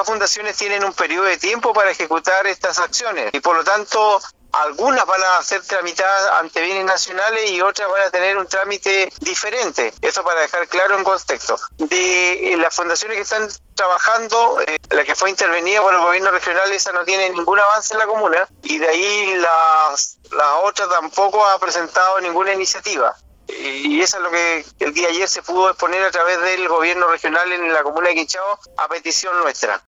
las fundaciones tienen un periodo de tiempo para ejecutar estas acciones y por lo tanto algunas van a ser tramitadas ante bienes nacionales y otras van a tener un trámite diferente. Eso para dejar claro en contexto. De las fundaciones que están trabajando, la que fue intervenida por el gobierno regional, esa no tiene ningún avance en la comuna y de ahí las otras tampoco ha presentado ninguna iniciativa. Y eso es lo que el día de ayer se pudo exponer a través del gobierno regional en la comuna de Quinchao a petición nuestra.